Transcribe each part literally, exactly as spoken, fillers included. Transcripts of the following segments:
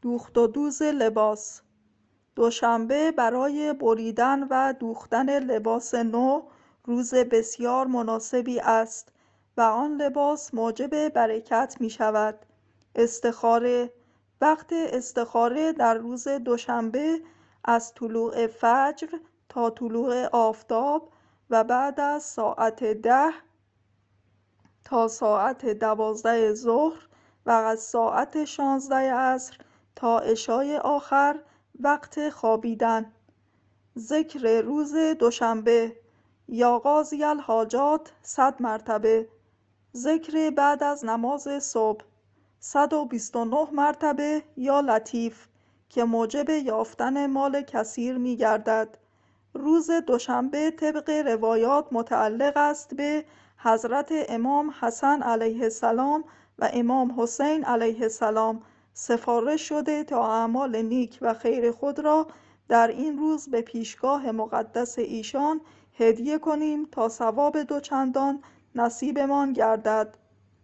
دوخت و دوز لباس. دوشنبه برای بریدن و دوختن لباس نو روز بسیار مناسبی است و آن لباس موجب برکت می شود. استخاره. وقت استخاره در روز دوشنبه از طلوع فجر تا طلوع آفتاب و بعد از ساعت ده تا ساعت دوازده ظهر و از ساعت شانزده عصر تا عشای آخر وقت خوابیدن. ذکر روز دوشنبه: یا قاضی الحاجات صد مرتبه. ذکر بعد از نماز صبح: صد و بیست و نه مرتبه یا لطیف که موجب یافتن مال کثیر می گردد. روز دوشنبه طبق روایات متعلق است به حضرت امام حسن علیه السلام و امام حسین علیه السلام. سفارش شده تا اعمال نیک و خیر خود را در این روز به پیشگاه مقدس ایشان هدیه کنیم تا ثواب دوچندان نصیبمان گردد.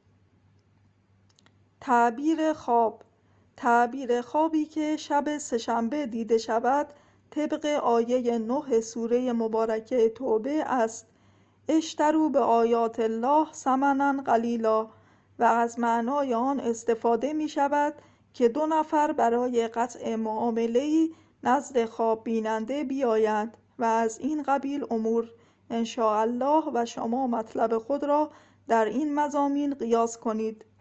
تعبیر خواب: تعبیر خوابی که شب سه‌شنبه دیده شود طبق آیه نه سوره مبارکه توبه است: اشتروا به آیات الله ثمنا قلیلا، و از معنای آن استفاده می شود که دو نفر برای قطع معامله‌ای نزد خواب بیننده بیایند و از این قبیل امور. انشاءالله و شما مطلب خود را در این مضامین قیاس کنید.